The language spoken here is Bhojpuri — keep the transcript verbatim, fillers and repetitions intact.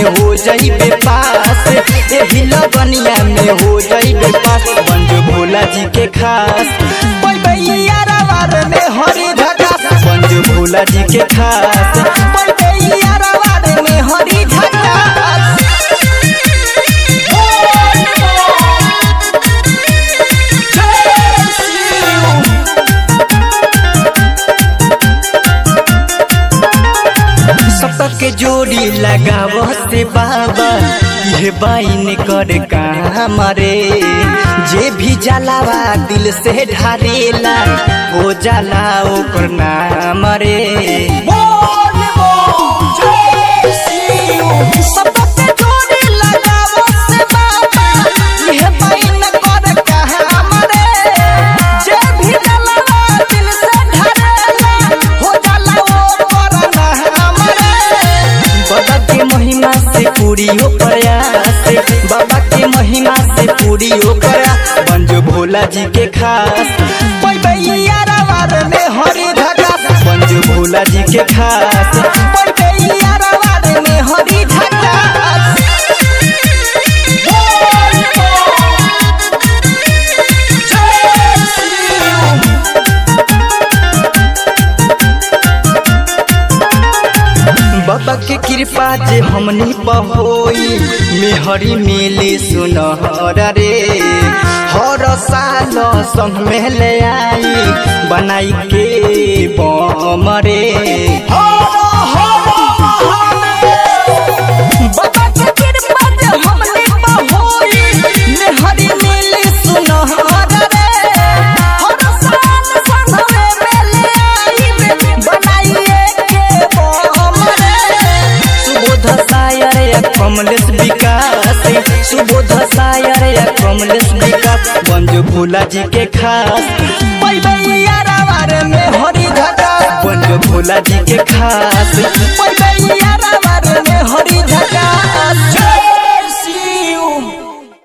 हो जाइबे पास, एही लगनिया में हो जाइबे पास। बंजो भोला जी के खास पैबैया रवार में हरी झकास, बंजो भोला जी के खास पैबैया रवार में हरी झकास। सबक के जोड़ी लगाव से बाबा ये बाइन कर काम रे, जे भी जलावा दिल से ढारेला हो जाला ओकर नाम रे। सबक के जोड़ी लगाव से बाबा ये बाइन कर काम रे, जे भी जलावा दिल से ढारेला हो जाला ओकर नाम रे। बाबा के महिमा से पूरी हो प्रयास, बाबा के महिमा से पूरी हो प्रयास। बंजो भोला जी के खास पैबैया रवार में हरी झकास, बंजो भोला जी के खास पैबैया रवार में हरी झकास। बाबा के कृपा जे हमनी पहोई मेहरी मेले सुनहर रे, हर साल संग में ले आई बनाई के बम रे। बाबा के कृपा जे हमनी पहोई मेहरी मेले सुनहर रे, हर साल संग में ले आई बनाई के बम रे। सुबोध सायर या कमलेश विकास, सुबोध सायर या कमलेश विकास। बंजो भोला जी के खास पैबैया रवार में हरी झकास, बंजो भोला जी के खास पैबैया रवार में हरी झकास।